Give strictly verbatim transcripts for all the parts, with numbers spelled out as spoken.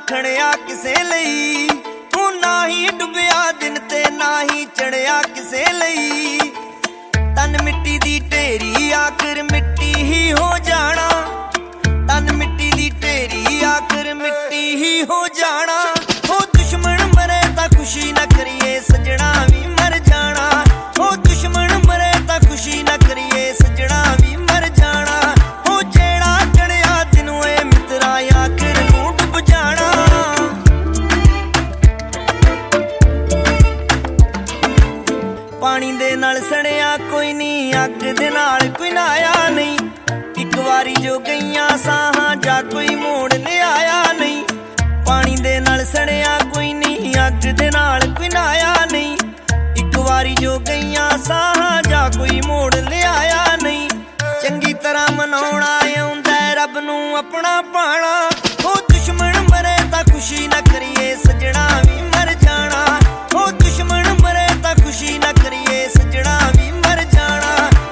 खड़िया किसे लई, तू ना ही डुबिया दिन ते ना ही चढ़िया किसे लई। तन मिट्टी दी ढेरी आखिर मिट्टी ही हो जाना, तन मिट्टी दी ढेरी आखिर मिट्टी ही हो जाना। हो दुश्मन मरे ता खुशी न करिए सजना भी मर जाना, हो दुश्मन मरे ता खुशी न करिए सजना भी मर जाना। हो जेड़ा चढ़िया दिन ए मित्रा आखिर नूं डुब जाना। पानी दे नाल सड़िया कोई नहीं, अग दे नाल कोई नहाया नहीं। एक वारी जो गईयां साहां जा कोई मोड़ ले आया नहीं। पानी दे नाल सड़िया कोई नहीं, अग दे नाल कोई नहाया नहीं। एक वारी जो गईयां साहां जा कोई मोड़ ले आया नहीं। चंगी तरह मनाउणा आउंदा रब नूं अपना पाना। हो दुश्मन मरे तां खुशी न करिए सजना भी मर जाना, हो दुश्मन मरे तां खुशी न करिए सजना भी मर जाना।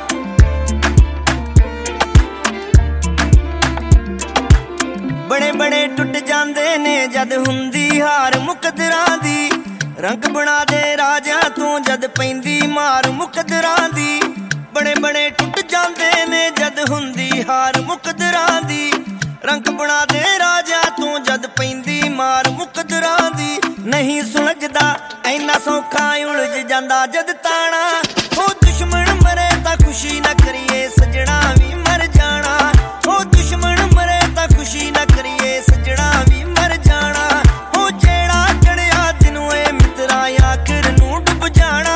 बड़े बड़े टुट जांदे ने जद हुंदी हार मुकदरां दी। रंग बना दे राजा तू जद पैंदी मार मुकदरां दी। बड़े बड़े टुट जांदे ने जद हुंदी हार मुकदरां दी। रंग बना दे राजा तू जद पैंदी मार मुकदरां दी। नहीं सुलझदा ऐना सौखा उलझ जांदा जद ताना। हो दुश्मन मरे तां खुशी न करिए सजना भी मर जाना, हो दुश्मन मरे तां खुशी न करिए सजना भी मर जाना। हो जेड़ा चढ़िया दिन ए मित्रा आखिर नूं डुब जाना।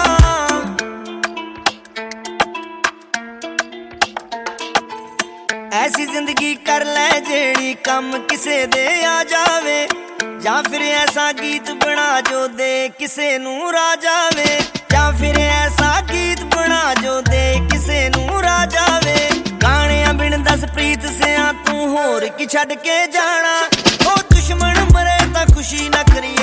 ऐसी जिंदगी कर ले जेड़ी कम किसे दे आ जावे, ਜਾਂ फिर ऐसा गीत बना जो दे किसे नूं रा जावे। ਜਾਂ फिर ऐसा गीत बना जो दे किसे नूं रा जावे। गाणियां बिन दस प्रीत सिया तू होर की छड़ के जाना। हो दुश्मन मरे तां खुशी न करी